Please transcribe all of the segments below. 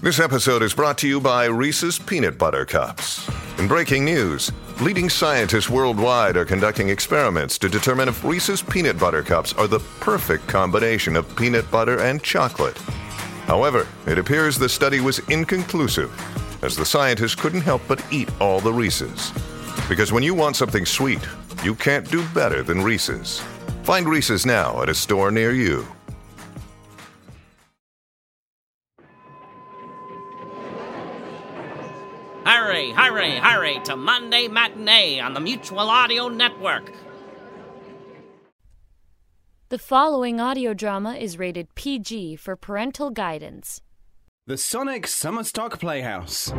This episode is brought to you by Reese's Peanut Butter Cups. In breaking news, leading scientists worldwide are conducting experiments to determine if Reese's Peanut Butter Cups are the perfect combination of peanut butter and chocolate. However, it appears the study was inconclusive, as the scientists couldn't help but eat all the Reese's. Because when you want something sweet, you can't do better than Reese's. Find Reese's now at a store near you. Hurry, hurry, hurry to Monday Matinee on the Mutual Audio Network. The following audio drama is rated PG for parental guidance. The Sonic Summer Stock Playhouse.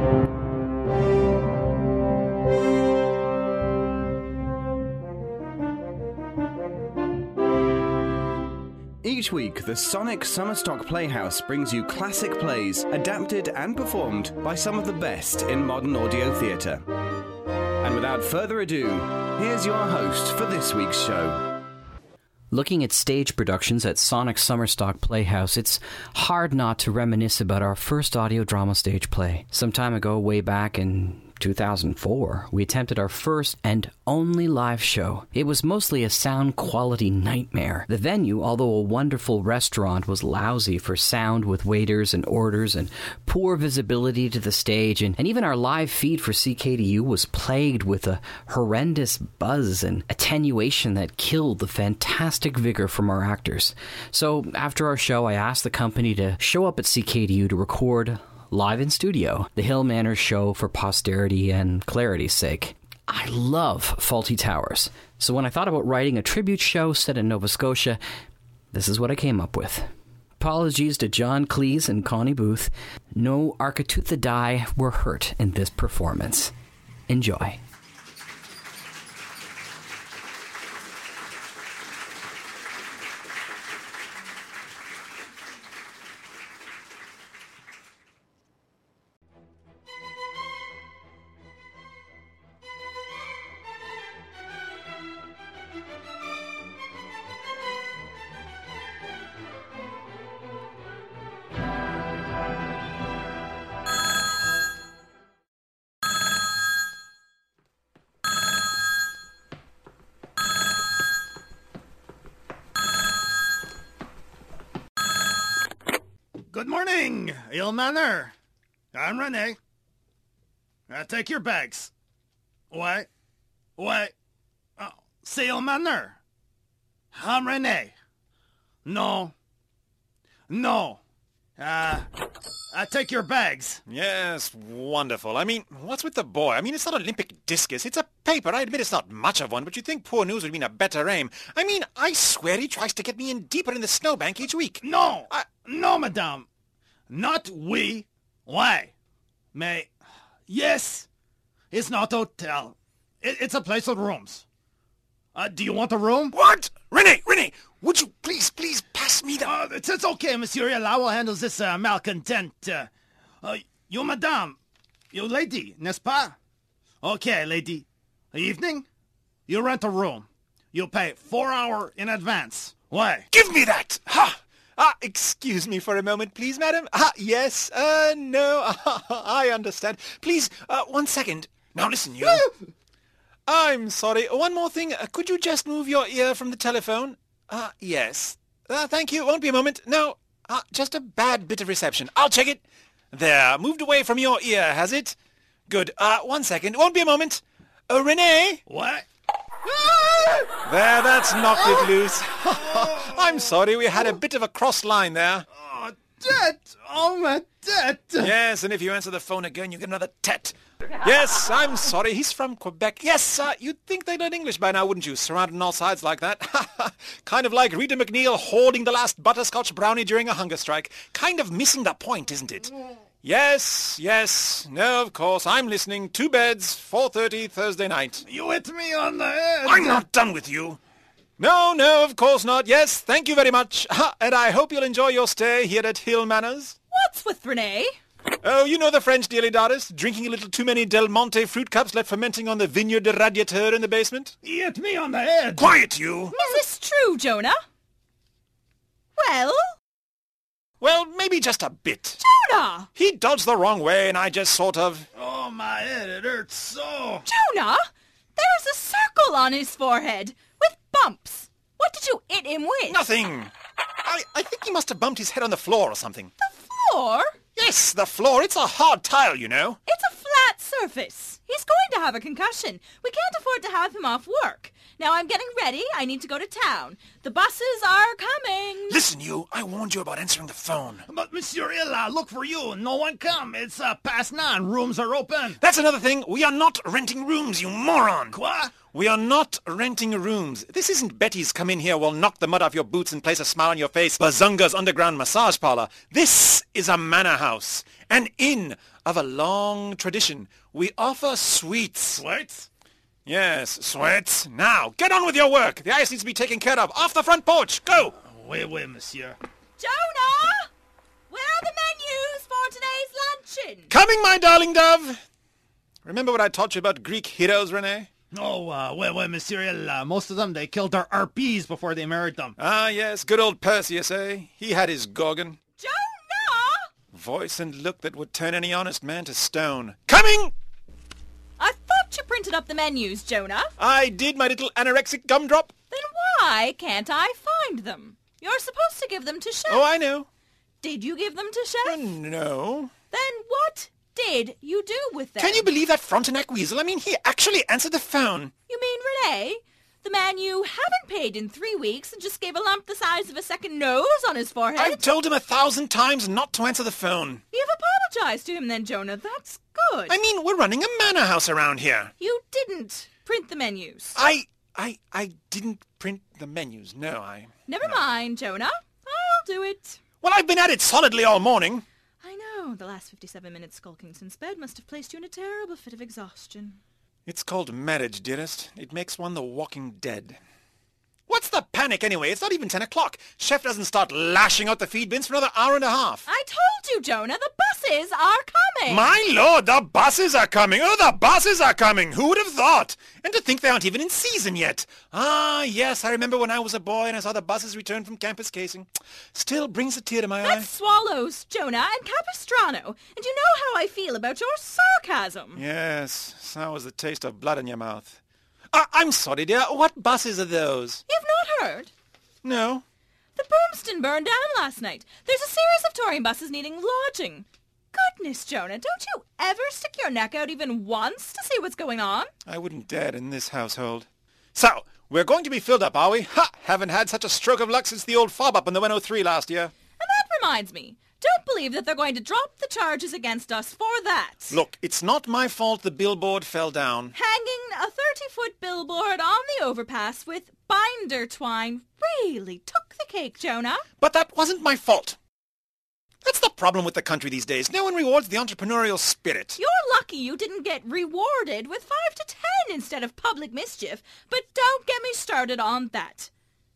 Each week, the Sonic Summer Stock Playhouse brings you classic plays adapted and performed by some of the best in modern audio theatre. And without further ado, here's your host for this week's show. Looking at stage productions at Sonic Summer Stock Playhouse, it's hard not to reminisce about our first audio drama stage play. Some time ago, way back in 2004, we attempted our first and only live show. It was mostly a sound quality nightmare. The venue, although a wonderful restaurant, was lousy for sound with waiters and orders and poor visibility to the stage, and even our live feed for CKDU was plagued with a horrendous buzz and attenuation that killed the fantastic vigor from our actors. So after our show, I asked the company to show up at CKDU to record live in studio, the Hill Manor show for posterity and clarity's sake. I love Fawlty Towers, so when I thought about writing a tribute show set in Nova Scotia, this is what I came up with. Apologies to John Cleese and Connie Booth. No Arkatoothadai were hurt in this performance. Enjoy. Good morning, Hill Manor. I'm Rene. Take your bags. What? C'est Hill Manor. I'm Rene. No. Take your bags. Yes, wonderful. I mean, what's with the boy? I mean, it's not Olympic discus. It's a paper. I admit it's not much of one, but you'd think poor News would mean a better aim. I mean, I swear he tries to get me in deeper in the snowbank each week. No, madame. Not we. Why? Yes. It's not a hotel. It's a place with rooms. Do you want a room? What? Rene, would you please pass me the... It's okay, Monsieur. I will handle this malcontent. You, madame. You lady, n'est-ce pas? Okay, lady. Evening? You rent a room. You pay 4 hours in advance. Why? Give me that! Ha! Excuse me for a moment, please, madam. Yes, no, I understand. Please, 1 second. Now listen, you. I'm sorry. One more thing. Could you just move your ear from the telephone? Yes. Thank you. Won't be a moment. No, just a bad bit of reception. I'll check it. There, moved away from your ear, has it? Good. 1 second. Won't be a moment. Renee? What? There, that's knocked it loose. I'm sorry, we had a bit of a cross line there. Oh, debt! Oh, my debt! Yes, and if you answer the phone again, you get another tet. Yes, I'm sorry, he's from Quebec. Yes, you'd think they'd learn English by now, wouldn't you? Surrounded on all sides like that. Kind of like Rita McNeil hoarding the last butterscotch brownie during a hunger strike. Kind of missing the point, isn't it? Yes. No, of course, I'm listening. 2 beds, 4:30 Thursday night. You hit me on the head. I'm not done with you. No, of course not. Yes, thank you very much. And I hope you'll enjoy your stay here at Hill Manors. What's with Renee? Oh, you know the French, dearly Doris. Drinking a little too many Del Monte fruit cups left fermenting on the Vineyard de Radiateur in the basement. He hit me on the head. Quiet, you. Is this true, Jonah? Well? Well, maybe just a bit. Jonah! He dodged the wrong way and I just sort of... Oh, my head, it hurts so. Jonah! There's a circle on his forehead with bumps. What did you hit him with? Nothing. I think he must have bumped his head on the floor or something. The floor? Yes, the floor. It's a hard tile, you know. It's a flat surface. He's going to have a concussion. We can't afford to have him off work. Now I'm getting ready. I need to go to town. The buses are coming. Listen, you. I warned you about answering the phone. But, Monsieur Illa, look for you. No one come. It's past 9. Rooms are open. That's another thing. We are not renting rooms, you moron. Quoi? We are not renting rooms. This isn't Betty's come in here, will knock the mud off your boots and place a smile on your face, Bazunga's underground massage parlor. This is a manor house, an inn of a long tradition. We offer suites. Sweats? Yes, sweats. Now, get on with your work. The ice needs to be taken care of. Off the front porch. Go. Wait, monsieur. Jonah! Where are the menus for today's luncheon? Coming, my darling dove. Remember what I taught you about Greek heroes, Renee? Oh, wait, Monsieur Illa. Most of them, they killed their RPs before they married them. Ah, yes, good old Perseus, eh? He had his Gorgon. Jonah! Voice and look that would turn any honest man to stone. Coming! I thought you printed up the menus, Jonah. I did, my little anorexic gumdrop. Then why can't I find them? You're supposed to give them to Chef. Oh, I know. Did you give them to Chef? No. Then what did you do with them? Can you believe that Frontenac weasel? I mean, he actually answered the phone. You mean Renee? The man you haven't paid in 3 weeks and just gave a lump the size of a second nose on his forehead? I've told him 1,000 times not to answer the phone. You've apologized to him then, Jonah. That's good. I mean, we're running a manor house around here. You didn't print the menus. I didn't print the menus. No, Never mind, Jonah. I'll do it. Well, I've been at it solidly all morning. I know. The last 57 minutes skulking since bed must have placed you in a terrible fit of exhaustion. It's called marriage, dearest. It makes one the walking dead. What's the panic, anyway? It's not even 10 o'clock. Chef doesn't start lashing out the feed bins for another hour and a half. I told you, Jonah, the buses are coming. My lord, the buses are coming. Oh, the buses are coming. Who would have thought? And to think they aren't even in season yet. Ah, yes, I remember when I was a boy and I saw the buses return from Campus Casing. Still brings a tear to my eye. That's Swallows, Jonah, and Capistrano. And you know how I feel about your sarcasm. Yes, sour as the taste of blood in your mouth. I'm sorry, dear. What buses are those? You've not heard? No. The Broomston burned down last night. There's a series of touring buses needing lodging. Goodness, Jonah, don't you ever stick your neck out even once to see what's going on? I wouldn't dare in this household. So, we're going to be filled up, are we? Ha! Haven't had such a stroke of luck since the old fob up in the 103 last year. And that reminds me. Don't believe that they're going to drop the charges against us for that. Look, it's not my fault the billboard fell down. Hanging a 30-foot billboard on the overpass with binder twine really took the cake, Jonah. But that wasn't my fault. That's the problem with the country these days. No one rewards the entrepreneurial spirit. You're lucky you didn't get rewarded with 5 to 10 instead of public mischief. But don't get me started on that.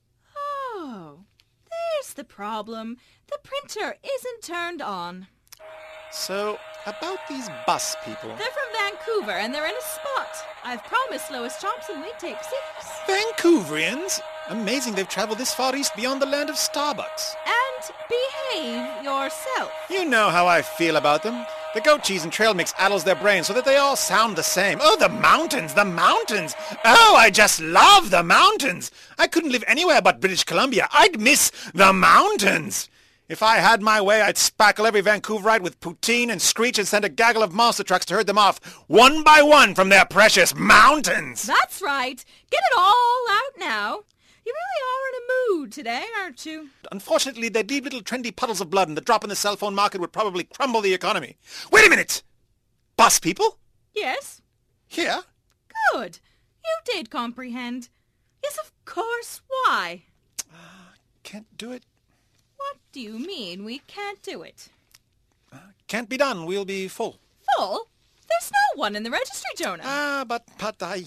Oh, there's the problem. The printer isn't turned on. So, about these bus people. They're from Vancouver, and they're in a spot. I've promised Lois Thompson we'd take 6. Vancouverians? Amazing they've traveled this far east beyond the land of Starbucks. And behave yourself. You know how I feel about them. The goat cheese and trail mix addles their brains so that they all sound the same. Oh, the mountains, the mountains. Oh, I just love the mountains. I couldn't live anywhere but British Columbia. I'd miss the mountains. If I had my way, I'd spackle every Vancouverite with poutine and screech and send a gaggle of monster trucks to herd them off, one by one, from their precious mountains. That's right. Get it all out now. You really are in a mood today, aren't you? Unfortunately, they'd leave little trendy puddles of blood, and the drop in the cell phone market would probably crumble the economy. Wait a minute! Bus people? Yes. Here? Good. You did comprehend. Yes, of course. Why? Can't do it. What do you mean we can't do it? Can't be done. We'll be full. Full? There's no one in the registry, Jonah. But I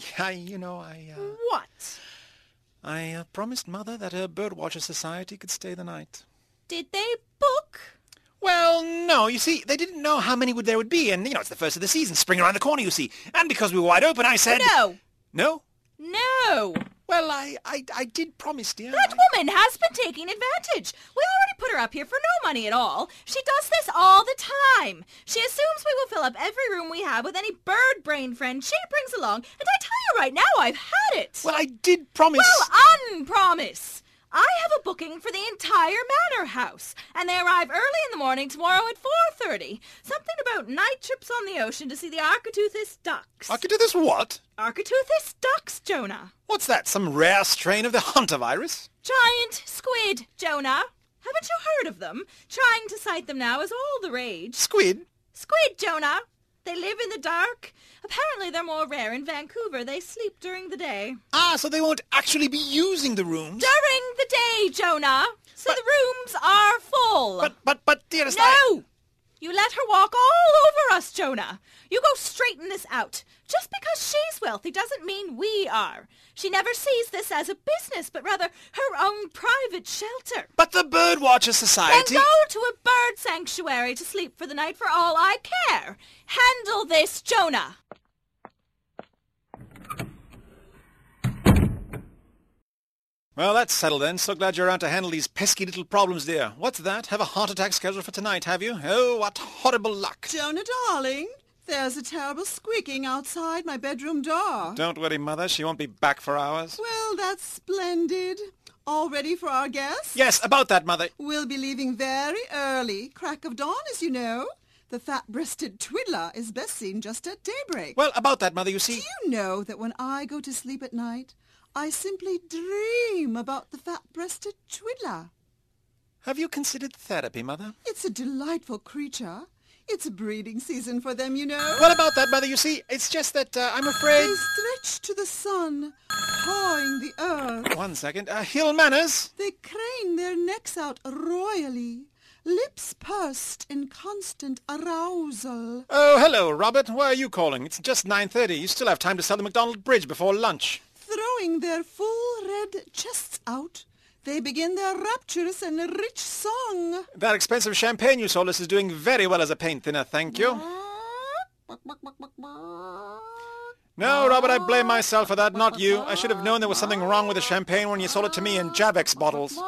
What? I promised Mother that her Birdwatcher Society could stay the night. Did they book? Well, no. You see, they didn't know how many there would be, and, it's the first of the season, spring around the corner, you see. And because we were wide open, I said... No. No? No. Well, I did promise, dear. That woman has been taking advantage. We already put her up here for no money at all. She does this all the time. She assumes we will fill up every room we have with any bird brain friend she brings along, and I tell you right now, I've had it. Well, I did promise. Well, unpromise. I have a booking for the entire manor house, and they arrive early in the morning tomorrow at 4:30. Something about night trips on the ocean to see the Architeuthis ducks. Architeuthis what? Architeuthis ducks, Jonah. What's that, some rare strain of the huntavirus? Giant squid, Jonah. Haven't you heard of them? Trying to sight them now is all the rage. Squid? Squid, Jonah. They live in the dark. Apparently they're more rare in Vancouver. They sleep during the day. Ah, so they won't actually be using the rooms? During the day, Jonah. So the rooms are full. But, dearest, No! You let her walk all over us, Jonah. You go straighten this out. Just because she's wealthy doesn't mean we are. She never sees this as a business, but rather her own private shelter. But the Birdwatcher Society... Then go to a bird sanctuary to sleep for the night for all I care. Handle this, Jonah. Well, that's settled then. So glad you're around to handle these pesky little problems, dear. What's that? Have a heart attack scheduled for tonight, have you? Oh, what horrible luck. Jonah, darling, there's a terrible squeaking outside my bedroom door. Don't worry, Mother. She won't be back for hours. Well, that's splendid. All ready for our guests? Yes, about that, Mother. We'll be leaving very early. Crack of dawn, as you know. The fat-breasted twiddler is best seen just at daybreak. Well, about that, Mother, you see... Do you know that when I go to sleep at night, I simply dream about the fat-breasted twiddler? Have you considered therapy, Mother? It's a delightful creature. It's breeding season for them, you know. What about that, Mother? You see, it's just that I'm afraid... They stretch to the sun, pawing the earth. One second. Hill manners? They crane their necks out royally, lips pursed in constant arousal. Oh, hello, Robert. Why are you calling? It's just 9:30. You still have time to sell the McDonald Bridge before lunch. Throwing their full red chests out, they begin their rapturous and rich song. That expensive champagne you sold us is doing very well as a paint thinner, thank you. No, Robert, I blame myself for that, not you. I should have known there was something wrong with the champagne when you sold it to me in Javex bottles.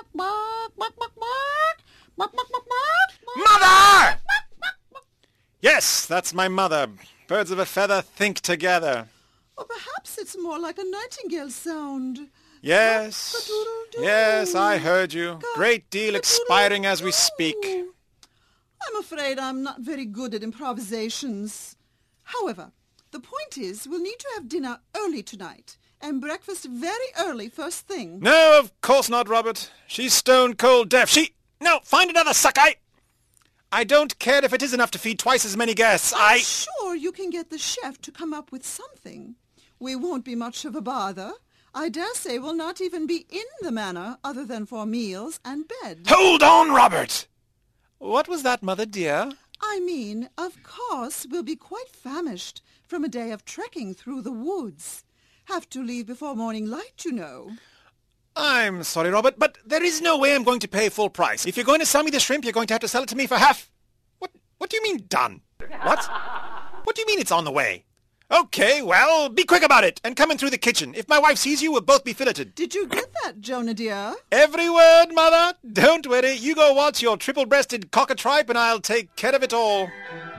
Mother! Yes, that's my mother. Birds of a feather think together. Or perhaps it's more like a nightingale sound. Yes, yes, I heard you. Great deal expiring as we speak. I'm afraid I'm not very good at improvisations. However, the point is we'll need to have dinner early tonight and breakfast very early first thing. No, of course not, Robert. She's stone cold deaf. No, find another suck-eye. I don't care if it is enough to feed twice as many guests. I'm sure you can get the chef to come up with something. We won't be much of a bother. I dare say we'll not even be in the manor other than for meals and bed. Hold on, Robert! What was that, Mother dear? I mean, of course, we'll be quite famished from a day of trekking through the woods. Have to leave before morning light, you know. I'm sorry, Robert, but there is no way I'm going to pay full price. If you're going to sell me the shrimp, you're going to have to sell it to me for half. What do you mean, done? What? What do you mean it's on the way? Okay, well, be quick about it, and come in through the kitchen. If my wife sees you, we'll both be filleted. Did you get that, Jonah dear? Every word, Mother. Don't worry. You go watch your triple-breasted cockatripe, and I'll take care of it all.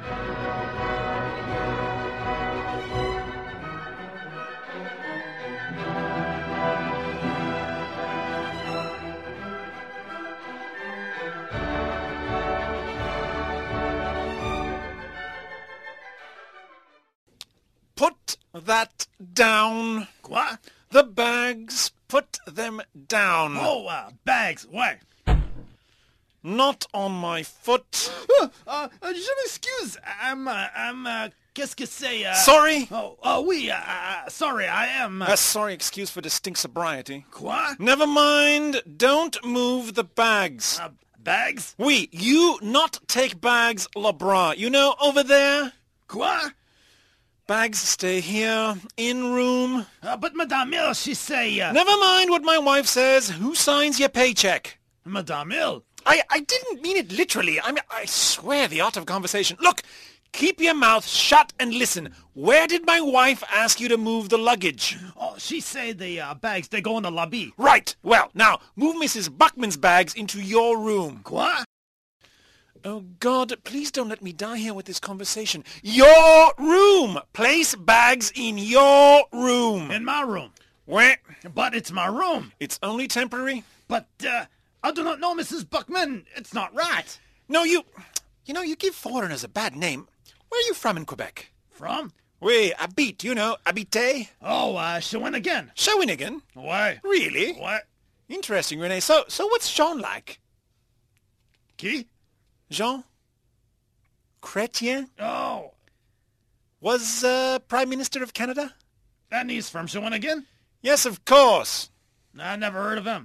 Put that down. Quoi? The bags. Put them down. Oh, bags. Where? Not on my foot. Je m'excuse. Qu'est-ce que c'est? Sorry? Oui, sorry, I am... A sorry excuse for distinct sobriety. Quoi? Never mind. Don't move the bags. Bags? Oui, you not take bags, Lebras. You know, over there? Quoi? Bags stay here, in room. But Madame Hill, she say... Never mind what my wife says. Who signs your paycheck? Madame Hill? I didn't mean it literally. I swear the art of conversation. Look, keep your mouth shut and listen. Where did my wife ask you to move the luggage? Oh, she say the bags, they go in the lobby. Right. Well, now, move Mrs. Buckman's bags into your room. Quoi? Oh, God, please don't let me die here with this conversation. Your room! Place bags in your room. In my room. Where? But it's my room. It's only temporary. But, I do not know Mrs. Buckman. It's not right. No, you give foreigners a bad name. Where are you from in Quebec? From? Oui, habite, you know, habite. Oh, Shawinigan. Shawinigan? Why? Really? What? Interesting, Rene. So what's Jean like? Qui? Jean? Chrétien? Oh. Was Prime Minister of Canada? And he's from Shawinigan? Yes, of course. I never heard of him.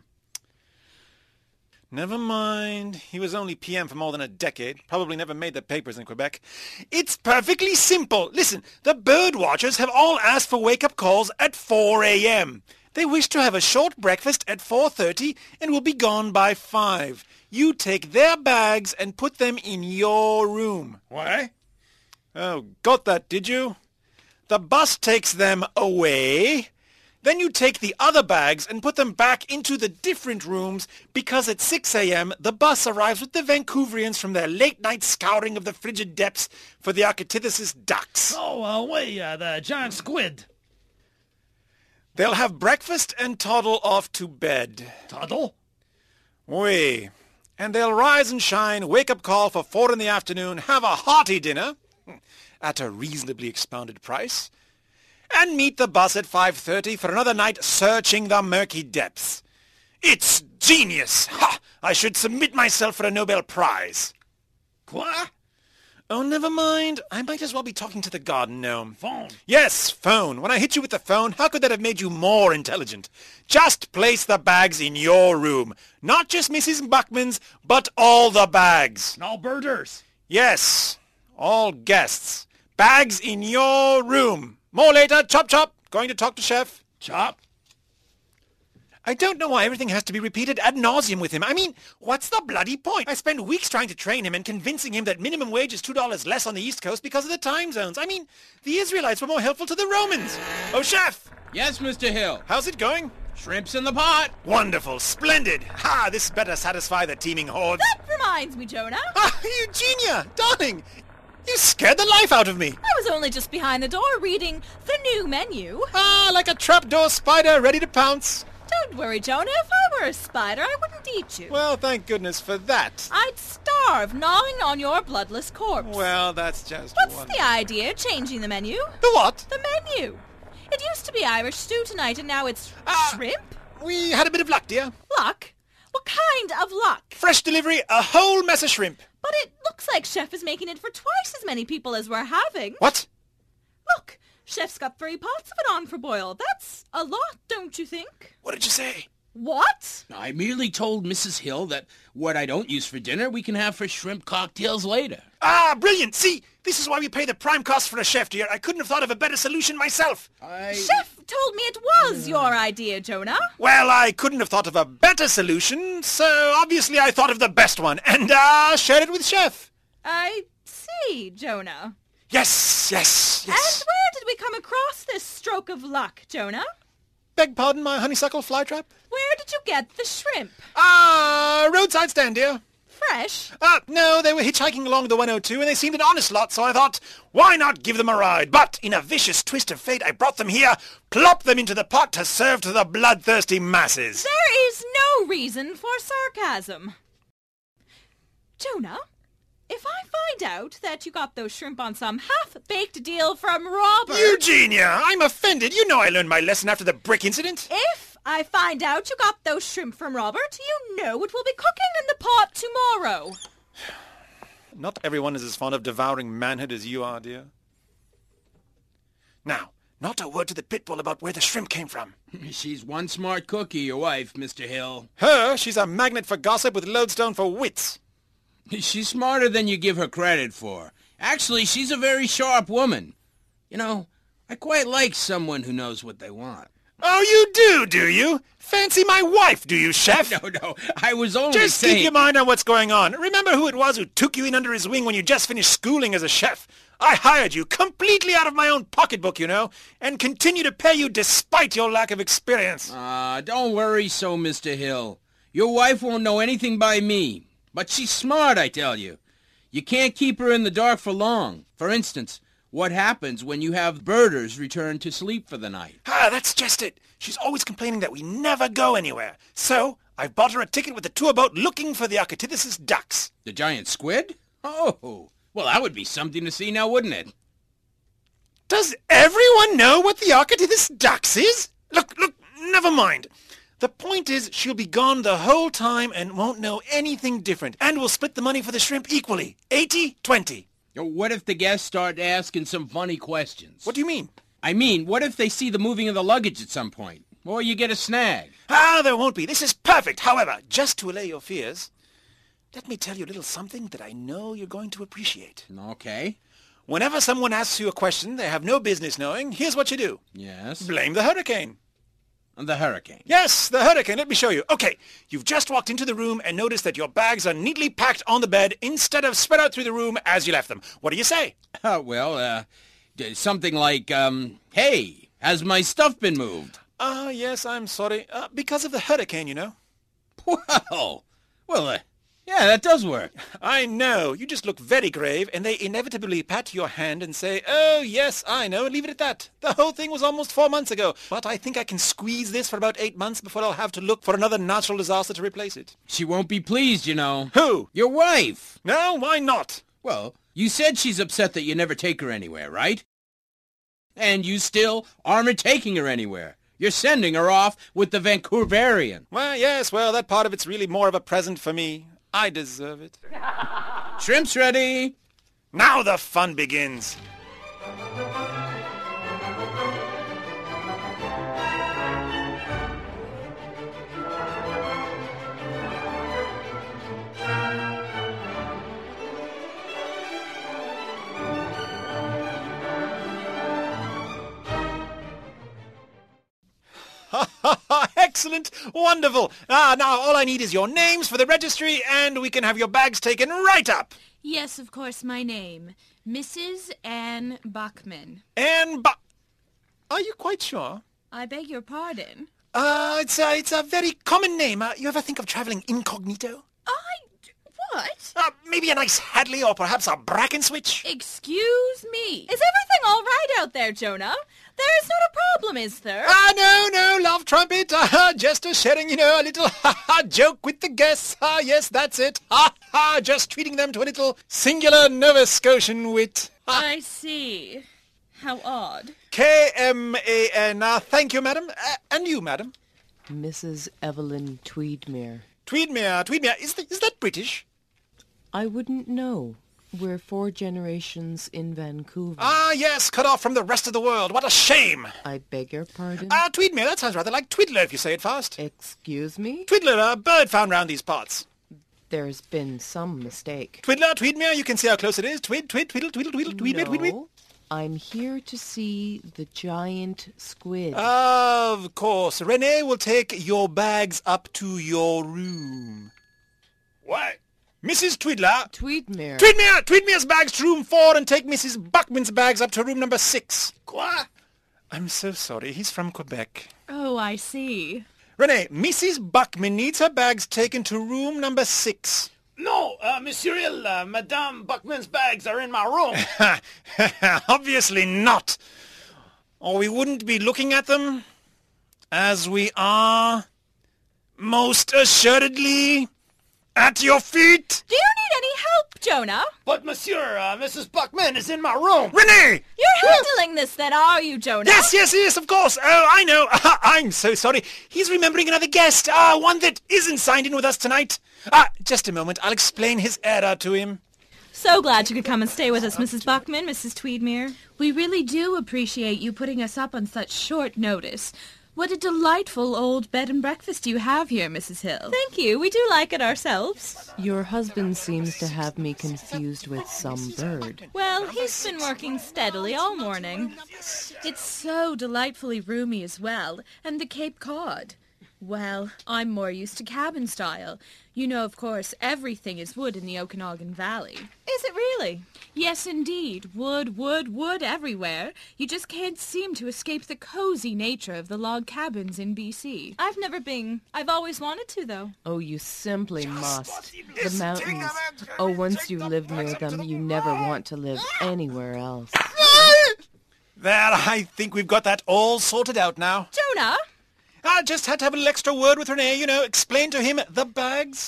Never mind. He was only PM for more than a decade. Probably never made the papers in Quebec. It's perfectly simple. Listen, the bird watchers have all asked for wake-up calls at 4 a.m. They wish to have a short breakfast at 4:30 and will be gone by 5. You take their bags and put them in your room. Why? Oh, got that, did you? The bus takes them away. Then you take the other bags and put them back into the different rooms because at 6 a.m. the bus arrives with the Vancouverians from their late-night scouring of the frigid depths for the Architeuthis ducks. Oh, the giant squid. They'll have breakfast and toddle off to bed. Toddle? Oui. And they'll rise and shine, wake-up call for 4 in the afternoon, have a hearty dinner at a reasonably expounded price, and meet the bus at 5:30 for another night searching the murky depths. It's genius! Ha! I should submit myself for a Nobel Prize. Quoi? Oh, never mind. I might as well be talking to the garden gnome. Phone. Yes, phone. When I hit you with the phone, how could that have made you more intelligent? Just place the bags in your room. Not just Mrs. Buckman's, but all the bags. No birders. Yes, all guests. Bags in your room. More later. Chop, chop. Going to talk to Chef. Chop. I don't know why everything has to be repeated ad nauseum with him. I mean, what's the bloody point? I spend weeks trying to train him and convincing him that minimum wage is $2 less on the East Coast because of the time zones. I mean, the Israelites were more helpful to the Romans. Oh, Chef! Yes, Mr. Hill. How's it going? Shrimps in the pot. Wonderful. Splendid. Ha! This better satisfy the teeming hordes. That reminds me, Jonah. Ah, Eugenia! Darling! You scared the life out of me. I was only just behind the door reading the new menu. Ah, like a trapdoor spider ready to pounce. Don't worry, Jonah. If I were a spider, I wouldn't eat you. Well, thank goodness for that. I'd starve gnawing on your bloodless corpse. Well, that's just What's one. the idea, changing the menu? The what? The menu. It used to be Irish stew tonight, and now it's shrimp? We had a bit of luck, dear. Luck? What kind of luck? Fresh delivery, a whole mess of shrimp. But it looks like Chef is making it for twice as many people as we're having. What? Look, Chef's got 3 pots of it on for boil. That's a lot, don't you think? What did you say? What? I merely told Mrs. Hill that what I don't use for dinner, we can have for shrimp cocktails later. Ah, brilliant! See, this is why we pay the prime cost for a chef, dear. I couldn't have thought of a better solution myself. Chef told me it was your idea, Jonah. Well, I couldn't have thought of a better solution, so obviously I thought of the best one, and shared it with Chef. I see, Jonah. Yes. And where did we come across this stroke of luck, Jonah? Beg pardon, my honeysuckle flytrap? Where did you get the shrimp? Roadside stand, dear. Fresh? No, they were hitchhiking along the 102 and they seemed an honest lot, so I thought, why not give them a ride? But in a vicious twist of fate, I brought them here, plopped them into the pot to serve to the bloodthirsty masses. There is no reason for sarcasm. Jonah, if I find out that you got those shrimp on some half-baked deal from Robert... Eugenia, I'm offended. You know I learned my lesson after the brick incident. If I find out you got those shrimp from Robert, you know it will be cooking in the pot tomorrow. Not everyone is as fond of devouring manhood as you are, dear. Now, not a word to the pitbull about where the shrimp came from. She's one smart cookie, your wife, Mr. Hill. She's a magnet for gossip with lodestone for wits. She's smarter than you give her credit for. Actually, she's a very sharp woman. You know, I quite like someone who knows what they want. Oh, you do you? Fancy my wife, do you, chef? No, I was only Just saying... keep your mind on what's going on. Remember who it was who took you in under his wing when you just finished schooling as a chef? I hired you completely out of my own pocketbook, you know, and continue to pay you despite your lack of experience. Don't worry so, Mr. Hill. Your wife won't know anything by me. But she's smart, I tell you. You can't keep her in the dark for long. For instance, what happens when you have birders return to sleep for the night? That's just it. She's always complaining that we never go anywhere. So, I've bought her a ticket with the tour boat looking for the Architithis ducks. The giant squid? Oh, well, that would be something to see now, wouldn't it? Does everyone know what the Architithis ducks is? Look, never mind. The point is, she'll be gone the whole time and won't know anything different. And we'll split the money for the shrimp equally. 80-20. What if the guests start asking some funny questions? What do you mean? I mean, what if they see the moving of the luggage at some point? Or you get a snag? There won't be. This is perfect. However, just to allay your fears, let me tell you a little something that I know you're going to appreciate. Okay. Whenever someone asks you a question they have no business knowing, here's what you do. Yes? Blame the hurricane. The hurricane? Yes, the hurricane. Let me show you. Okay, you've just walked into the room and noticed that your bags are neatly packed on the bed instead of spread out through the room as you left them. What do you say? Something like, hey, has my stuff been moved? Yes, I'm sorry. Because of the hurricane, you know. Well, yeah, that does work. I know. You just look very grave, and they inevitably pat your hand and say, oh, yes, I know, and leave it at that. The whole thing was almost 4 months ago, but I think I can squeeze this for about 8 months before I'll have to look for another natural disaster to replace it. She won't be pleased, you know. Who? Your wife. No, why not? Well, you said she's upset that you never take her anywhere, right? And you still aren't taking her anywhere. You're sending her off with the Vancouverian. Well, yes, that part of it's really more of a present for me. I deserve it. Shrimp's ready. Now the fun begins. Excellent. Wonderful. Now all I need is your names for the registry, and we can have your bags taken right up. Yes, of course, my name. Mrs. Anne Buckman. Are you quite sure? I beg your pardon? It's a very common name. You ever think of traveling incognito? What? Maybe a nice Hadley or perhaps a Bracken switch? Excuse me. Is everything all right out there, Jonah? There's not a problem, is there? No, love trumpet. Just sharing, a little joke with the guests. Yes, that's it. Just treating them to a little singular Nova Scotian wit. I see. How odd. K-M-A-N. Thank you, madam. And you, madam? Mrs. Evelyn Tweedmere. Tweedmere. Is that British? I wouldn't know. We're 4 generations in Vancouver. Yes, cut off from the rest of the world. What a shame. I beg your pardon? Tweedmere, that sounds rather like Twiddler if you say it fast. Excuse me? Twiddler, a bird found round these parts. There's been some mistake. Tweedmere, you can see how close it is. Twiddle, tweedmere, No, I'm here to see the giant squid. Of course. Renee will take your bags up to your room. What? Mrs. Twiddler. Tweedmere. Tweedmere's bags to room 4 and take Mrs. Buckman's bags up to room number 6. Quoi? I'm so sorry. He's from Quebec. Oh, I see. Renee, Mrs. Buckman needs her bags taken to room number 6. No, Monsieur Hill, Madame Buckman's bags are in my room. Obviously not. Or we wouldn't be looking at them, as we are, most assuredly, at your feet. Do you need any help, Jonah? But, Monsieur, Mrs. Buckman is in my room. Renee! You're handling this then, are you, Jonah? Yes, of course. Oh, I know. I'm so sorry. He's remembering another guest. One that isn't signed in with us tonight. Just a moment. I'll explain his error to him. So glad you could come and stay with us, Mrs. Buckman, Mrs. Tweedmere. We really do appreciate you putting us up on such short notice. What a delightful old bed and breakfast you have here, Mrs. Hill. Thank you. We do like it ourselves. Your husband seems to have me confused with some bird. Well, he's been working steadily all morning. It's so delightfully roomy as well, and the Cape Cod. Well, I'm more used to cabin style. You know, of course, everything is wood in the Okanagan Valley. Is it really? Yes, indeed. Wood, wood, wood everywhere. You just can't seem to escape the cozy nature of the log cabins in BC. I've never been. I've always wanted to, though. Oh, you simply must. The mountains. Oh, once you live near them, you never want to live anywhere else. There, I think we've got that all sorted out now. Jonah? I just had to have a little extra word with Renee, you know, explain to him the bags.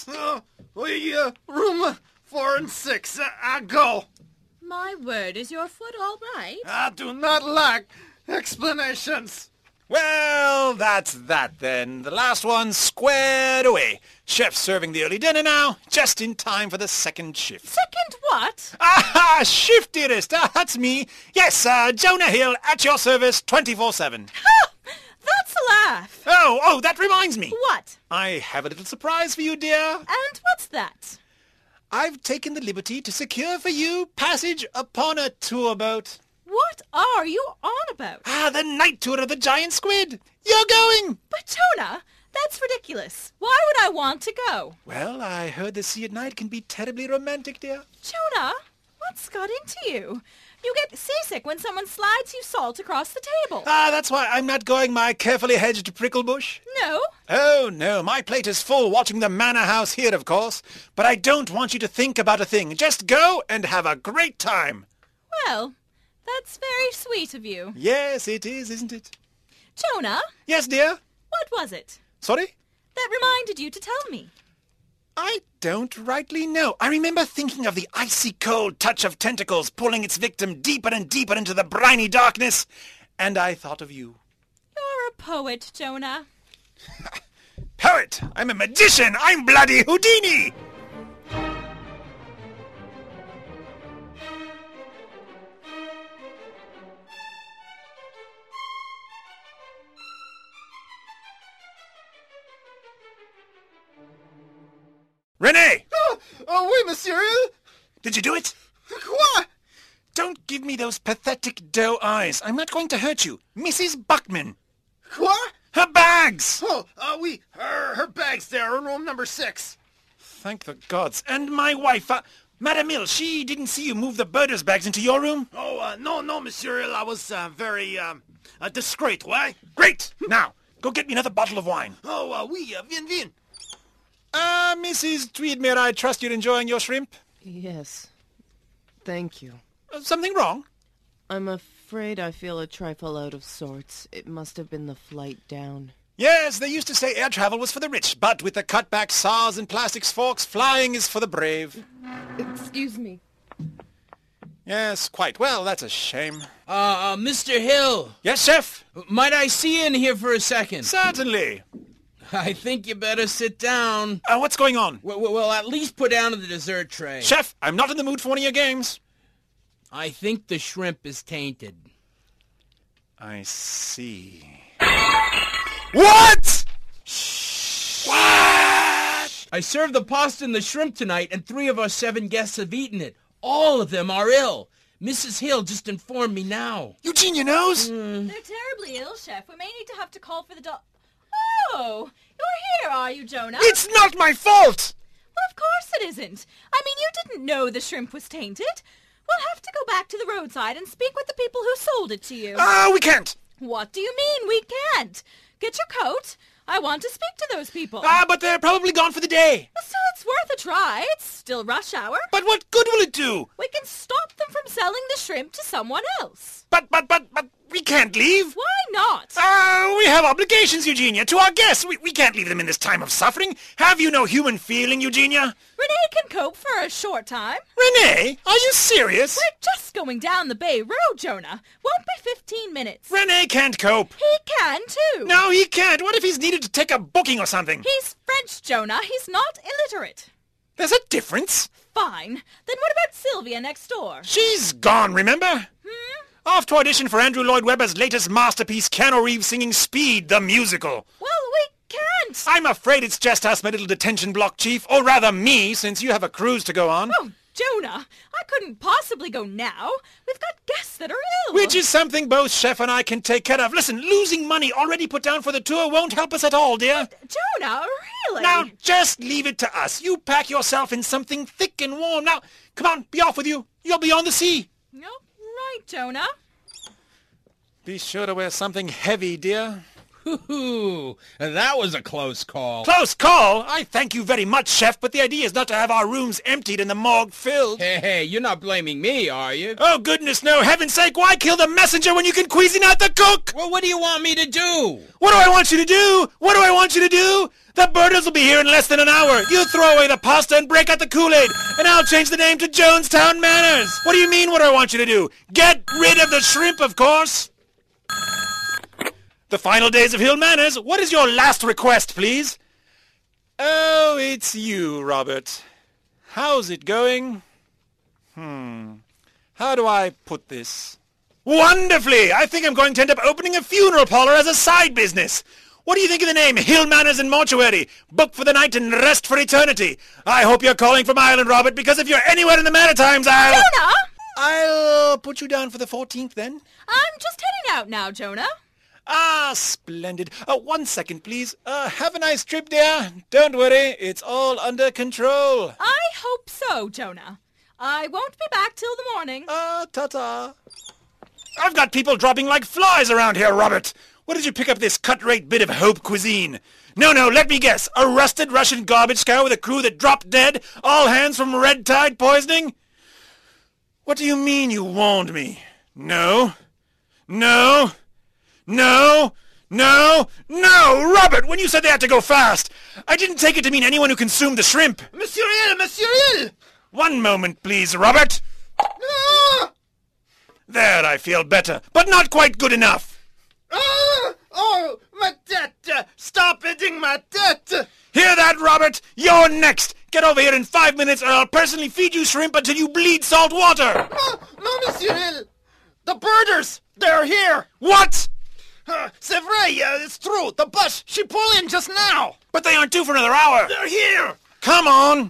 Room 4 and 6, I go. My word, is your foot all right? I do not lack explanations. Well, that's that then. The last one squared away. Chef serving the early dinner now, just in time for the second shift. Second what? Ah, shift, dearest. That's me. Yes, Jonah Hill, at your service, 24/7. That's a laugh. Oh, that reminds me. What? I have a little surprise for you, dear. And what's that? I've taken the liberty to secure for you passage upon a tour boat. What are you on about? The night tour of the giant squid. You're going. But Jonah, that's ridiculous. Why would I want to go? Well, I heard the sea at night can be terribly romantic, dear. Jonah, what's got into you? You get seasick when someone slides you salt across the table. That's why I'm not going my carefully hedged prickle bush. No? Oh, no, my plate is full watching the manor house here, of course. But I don't want you to think about a thing. Just go and have a great time. Well, that's very sweet of you. Yes, it is, isn't it? Jonah? Yes, dear? What was it? Sorry? That reminded you to tell me. I don't rightly know. I remember thinking of the icy cold touch of tentacles pulling its victim deeper and deeper into the briny darkness, and I thought of you. You're a poet, Jonah. Poet! I'm a magician! I'm bloody Houdini! Renee! Oui, monsieur. Did you do it? Quoi? Don't give me those pathetic doe eyes. I'm not going to hurt you. Mrs. Buckman. Quoi? Her bags! Oui. Her bags there in room number 6. Thank the gods. And my wife, Madame Hill, she didn't see you move the birders' bags into your room? No, monsieur Hill. I was very discreet, why? Great! Now, go get me another bottle of wine. Oui, vin. Mrs. Tweedmere, I trust you're enjoying your shrimp? Yes. Thank you. Something wrong? I'm afraid I feel a trifle out of sorts. It must have been the flight down. Yes, they used to say air travel was for the rich, but with the cutback saws and plastics forks, flying is for the brave. Excuse me. Yes, quite. Well, that's a shame. Mr. Hill. Yes, chef? Might I see you in here for a second? Certainly. I think you better sit down. What's going on? Well, at least put down the dessert tray. Chef, I'm not in the mood for one of your games. I think the shrimp is tainted. I see. What? What? I served the pasta and the shrimp tonight, and 3 of our 7 guests have eaten it. All of them are ill. Mrs. Hill just informed me now. Eugenia knows? They're terribly ill, Chef. We may need to have to call for the Oh, you're here, are you, Jonah? It's not my fault! Well, of course it isn't. I mean, you didn't know the shrimp was tainted. We'll have to go back to the roadside and speak with the people who sold it to you. We can't. What do you mean, we can't? Get your coat. I want to speak to those people. But they're probably gone for the day. Still, it's worth a try. It's still rush hour. But what good will it do? We can stop them from selling the shrimp to someone else. But we can't leave. Why not? We have obligations, Eugenia, to our guests. We can't leave them in this time of suffering. Have you no human feeling, Eugenia? Renee can cope for a short time. Renee? Are you serious? We're just going down the Bay Road, Jonah. Won't be 15 minutes. Renee can't cope. He can, too. No, he can't. What if he's needed to take a booking or something? He's French, Jonah. He's not illiterate. There's a difference. Fine. Then what about Sylvia next door? She's gone, remember? Off to audition for Andrew Lloyd Webber's latest masterpiece, Keanu Reeves singing Speed, the musical. Well, we can't. I'm afraid it's just us, my little detention block chief. Or rather me, since you have a cruise to go on. Oh, Jonah, I couldn't possibly go now. We've got guests that are ill. Which is something both Chef and I can take care of. Listen, losing money already put down for the tour won't help us at all, dear. Jonah, really? Now, just leave it to us. You pack yourself in something thick and warm. Now, come on, be off with you. You'll be on the sea. No, right, Jonah. Be sure to wear something heavy, dear. Hoo-hoo, that was a close call. Close call? I thank you very much, Chef, but the idea is not to have our rooms emptied and the morgue filled. Hey, you're not blaming me, are you? Oh, goodness, no. Heaven's sake, why kill the messenger when you can cuisine out the cook? Well, what do you want me to do? What do I want you to do? What do I want you to do? The birders will be here in less than an hour. You throw away the pasta and break out the Kool-Aid, and I'll change the name to Jonestown Manors. What do you mean, what do I want you to do? Get rid of the shrimp, of course. The final days of Hill Manors. What is your last request, please? Oh, it's you, Robert. How's it going? How do I put this? Wonderfully! I think I'm going to end up opening a funeral parlor as a side business. What do you think of the name Hill Manors and Mortuary? Book for the night and rest for eternity. I hope you're calling from Ireland, Robert, because if you're anywhere in the Maritimes, I'll put you down for the 14th, then. I'm just heading out now, Jonah. Ah, splendid. 1 second, please. Have a nice trip, dear. Don't worry, it's all under control. I hope so, Jonah. I won't be back till the morning. Ta-ta. I've got people dropping like flies around here, Robert. Where did you pick up this cut-rate bit of hope cuisine? No, let me guess. A rusted Russian garbage scow with a crew that dropped dead? All hands from red tide poisoning? What do you mean you warned me? No, Robert, when you said they had to go fast, I didn't take it to mean anyone who consumed the shrimp. Monsieur Hill! 1 moment, please, Robert. Ah! There, I feel better, but not quite good enough. Ah! Oh, my tête! Stop eating my tête! Hear that, Robert? You're next. Get over here in 5 minutes or I'll personally feed you shrimp until you bleed salt water. No, Monsieur Hill. The birders, they're here. What? C'est vrai, it's true. The bus, she pulled in just now. But they aren't due for another hour. They're here. Come on.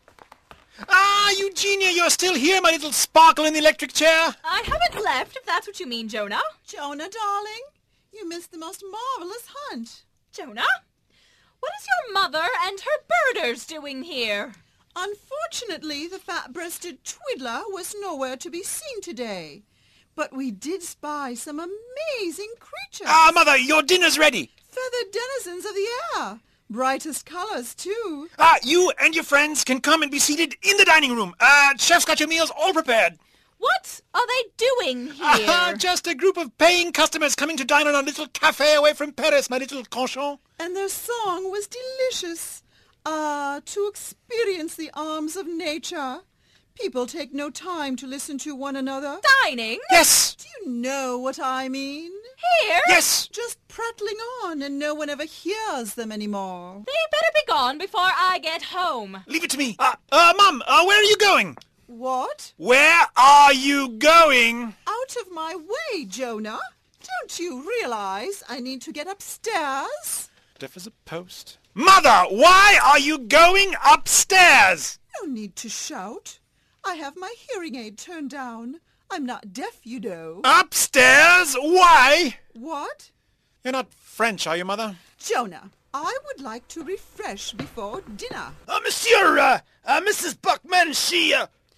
Ah, Eugenia, you're still here, my little sparkle in the electric chair. I haven't left, if that's what you mean, Jonah. Jonah, darling, you missed the most marvelous hunt. Jonah? What is your mother and her birders doing here? Unfortunately, the fat-breasted twiddler was nowhere to be seen today. But we did spy some amazing creatures. Ah, Mother, your dinner's ready. Feathered denizens of the air. Brightest colors, too. Ah, you and your friends can come and be seated in the dining room. Chef's got your meals all prepared. What are they doing here? Just a group of paying customers coming to dine on a little cafe away from Paris, my little conchon. And their song was delicious. To experience the arms of nature. People take no time to listen to one another. Dining? Yes. Do you know what I mean? Here? Yes. Just prattling on and no one ever hears them anymore. They better be gone before I get home. Leave it to me. Mum, where are you going? What? Where are you going? Out of my way, Jonah. Don't you realize I need to get upstairs? Deaf as a post. Mother, why are you going upstairs? No need to shout. I have my hearing aid turned down. I'm not deaf, you know. Upstairs? Why? What? You're not French, are you, Mother? Jonah, I would like to refresh before dinner. Monsieur, Mrs. Buckman, she...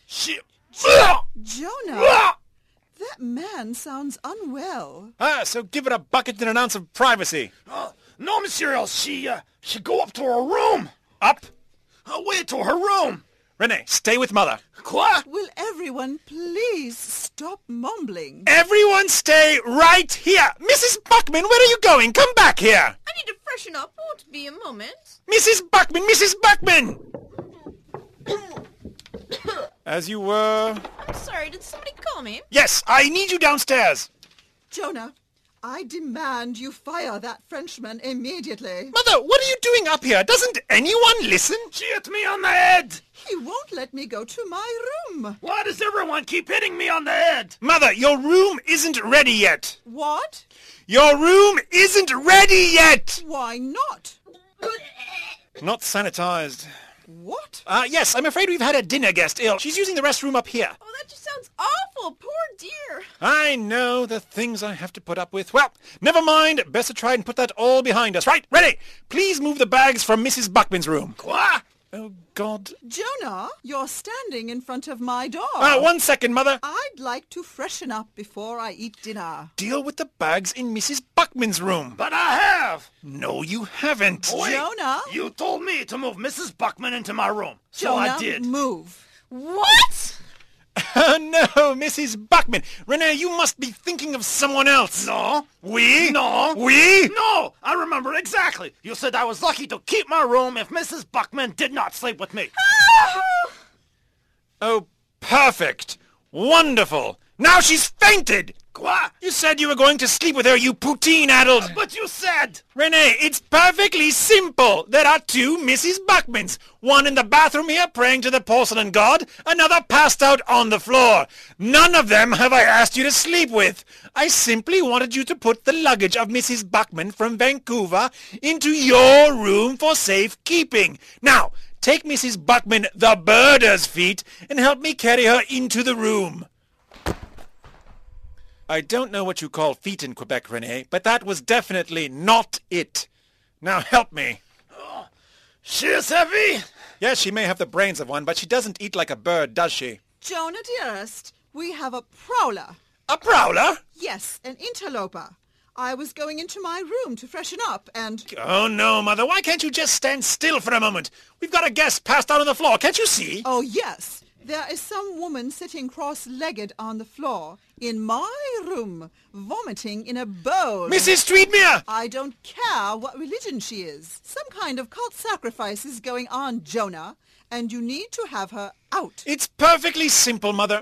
Jonah, that man sounds unwell. So give it a bucket and an ounce of privacy. No, Monsieur, she go up to her room. Up? Away to her room. Renee, stay with Mother. Quoi? Will everyone please stop mumbling? Everyone stay right here. Mrs. Buckman, where are you going? Come back here. I need to freshen up. Won't be a moment. Mrs. Buckman, Mrs. Buckman! As you were... I'm sorry, did somebody call me? Yes, I need you downstairs. Jonah, I demand you fire that Frenchman immediately. Mother, what are you doing up here? Doesn't anyone listen? She hit me on the head! He won't let me go to my room. Why does everyone keep hitting me on the head? Mother, your room isn't ready yet. What? Your room isn't ready yet! Why not? Not sanitized. What? Yes, I'm afraid we've had a dinner guest ill. She's using the restroom up here. Oh, that just sounds awful. Poor dear. I know the things I have to put up with. Well, never mind. Best to try and put that all behind us. Right, ready. Please move the bags from Mrs. Buckman's room. Quoi? Oh, God. Jonah, you're standing in front of my door. 1 second, Mother. I'd like to freshen up before I eat dinner. Deal with the bags in Mrs. Buckman's room. But I have! No, you haven't. Wait, Jonah? You told me to move Mrs. Buckman into my room. So Jonah, I did. move. What? No, Mrs. Buckman. Renee, you must be thinking of someone else. No. We? No. We? No! I remember exactly. You said I was lucky to keep my room if Mrs. Buckman did not sleep with me. Oh, perfect. Wonderful. Now she's fainted. Quoi? You said you were going to sleep with her, you poutine-addled. But you said... Renee, it's perfectly simple. There are two Mrs. Buckmans. One in the bathroom here praying to the porcelain god, another passed out on the floor. None of them have I asked you to sleep with. I simply wanted you to put the luggage of Mrs. Buckman from Vancouver into your room for safekeeping. Now, take Mrs. Buckman the birder's feet and help me carry her into the room. I don't know what you call feet in Quebec, Renee, but that was definitely not it. Now help me. She is heavy. Yes, she may have the brains of one, but she doesn't eat like a bird, does she? Jonah, dearest, we have a prowler. A prowler? Yes, an interloper. I was going into my room to freshen up and... Oh, no, Mother. Why can't you just stand still for a moment? We've got a guest passed out on the floor. Can't you see? Oh, yes. There is some woman sitting cross-legged on the floor in my room, vomiting in a bowl. Mrs. Tweedmere! I don't care what religion she is. Some kind of cult sacrifice is going on, Jonah, and you need to have her out. It's perfectly simple, Mother.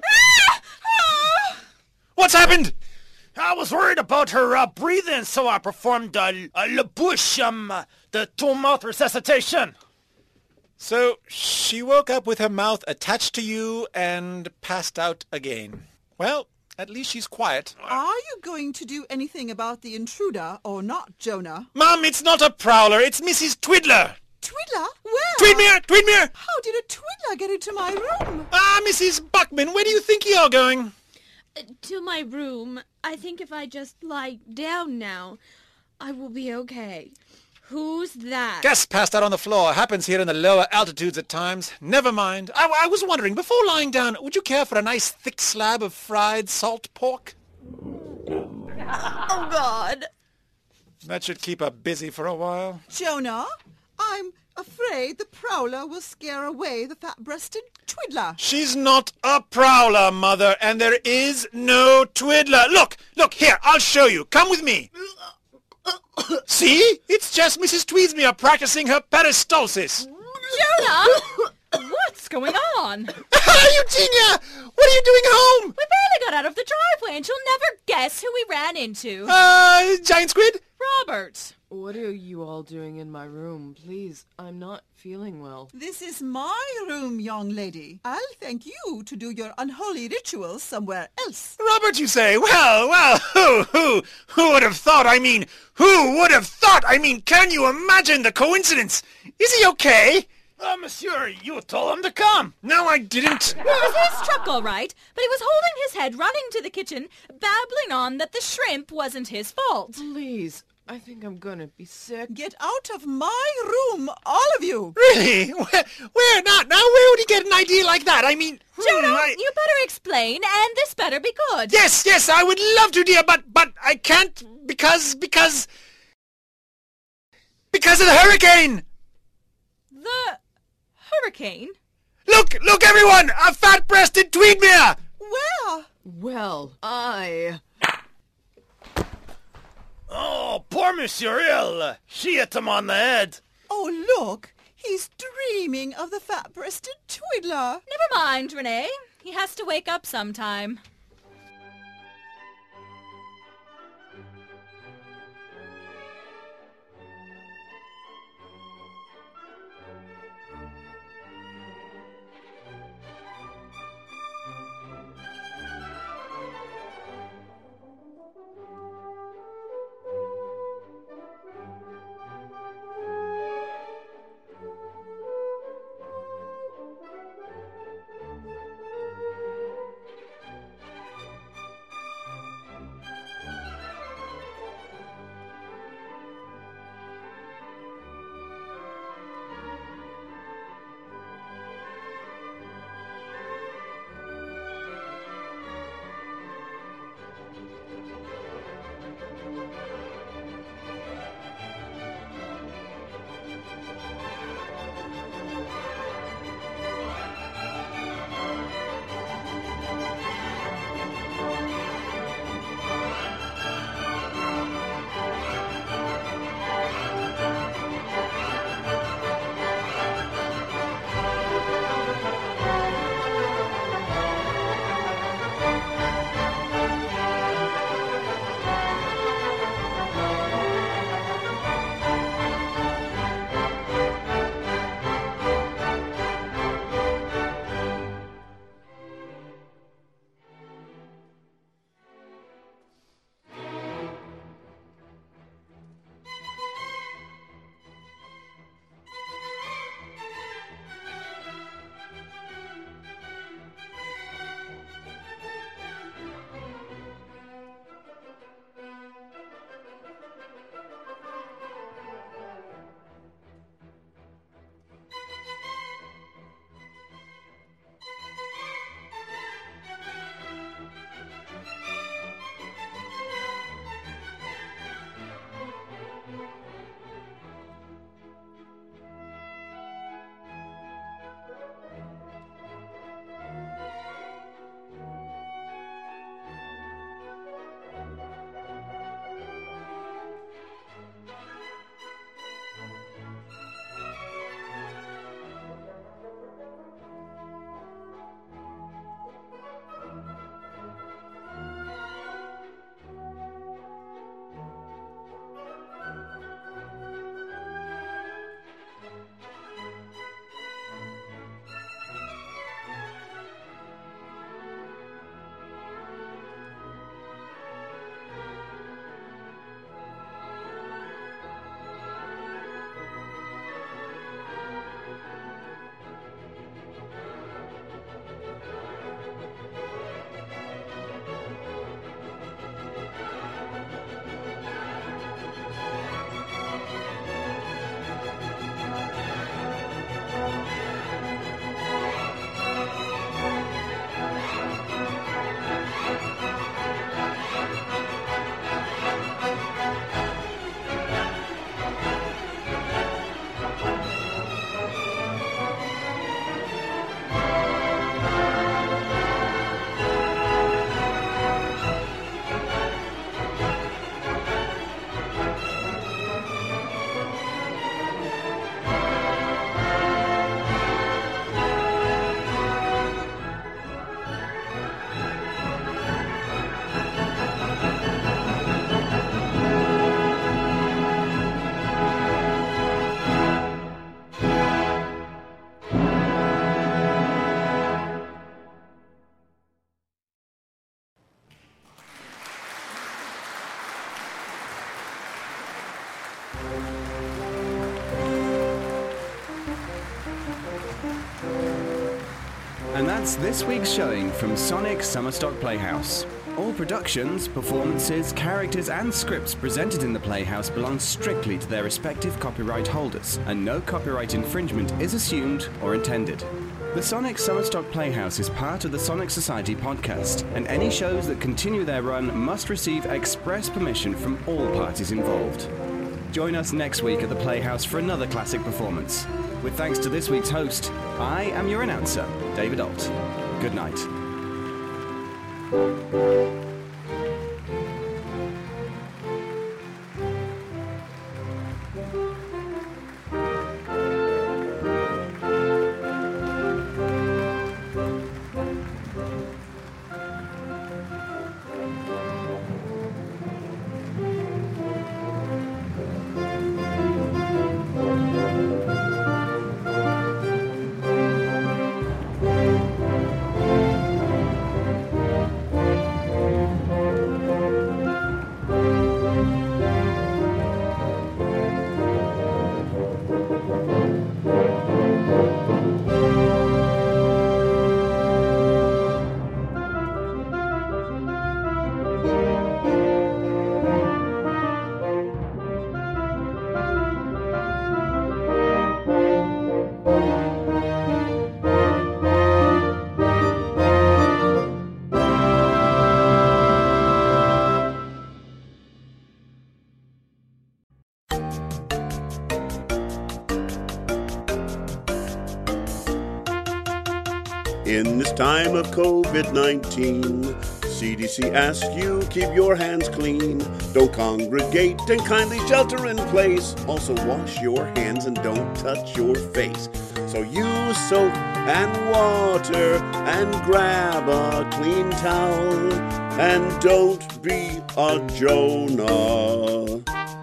What's happened? I was worried about her breathing, so I performed le bouche, the two-mouth resuscitation. So she woke up with her mouth attached to you and passed out again. Well, at least she's quiet. Are you going to do anything about the intruder or not, Jonah? Mom, it's not a prowler. It's Mrs. Twiddler. Twiddler? Where? Tweedmere! How did a Twiddler get into my room? Mrs. Buckman, where do you think you're going? To my room. I think if I just lie down now, I will be okay. Who's that? Guest passed out on the floor. Happens here in the lower altitudes at times. Never mind. I was wondering, before lying down, would you care for a nice thick slab of fried salt pork? Oh, God. That should keep her busy for a while. Jonah, I'm afraid the prowler will scare away the fat-breasted Twiddler. She's not a prowler, Mother, and there is no Twiddler. Look, here, I'll show you. Come with me. See? It's just Mrs. Tweedsmere practicing her peristalsis. Jonah! What's going on? Eugenia! What are you doing home? We barely got out of the driveway, and you'll never guess who we ran into. Giant squid? Robert. What are you all doing in my room? Please, I'm not feeling well. This is my room, young lady. I'll thank you to do your unholy rituals somewhere else. Robert, you say? Well, who would have thought? Who would have thought? Can you imagine the coincidence? Is he okay? Monsieur, you told him to come. No, I didn't. It was his truck, all right, but he was holding his head, running to the kitchen, babbling on that the shrimp wasn't his fault. Please, I think I'm gonna be sick. Get out of my room, all of you. Really? Where not? Now, where would he get an idea like that? Jonah, you better explain, and this better be good. Yes, I would love to, dear, but I can't because of the hurricane. The hurricane? Look, everyone! A fat-breasted Tweedmere! Where? Well, Oh, poor Monsieur Hill. She hit him on the head. Oh, look. He's dreaming of the fat-breasted Twiddler. Never mind, Renee. He has to wake up sometime. That's this week's showing from Sonic Summerstock Playhouse. All productions, performances, characters and scripts presented in the Playhouse belong strictly to their respective copyright holders, and no copyright infringement is assumed or intended. The Sonic Summerstock Playhouse is part of the Sonic Society podcast, and any shows that continue their run must receive express permission from all parties involved. Join us next week at the Playhouse for another classic performance. With thanks to this week's host, I am your announcer, David Alt. Good night. In this time of COVID-19, CDC asks you keep your hands clean. Don't congregate and kindly shelter in place. Also wash your hands and don't touch your face. So use soap and water and grab a clean towel. And don't be a Jonah.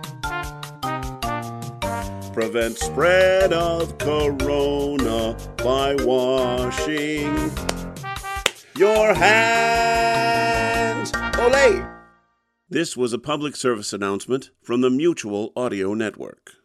Prevent spread of corona by washing your hands. Olé! This was a public service announcement from the Mutual Audio Network.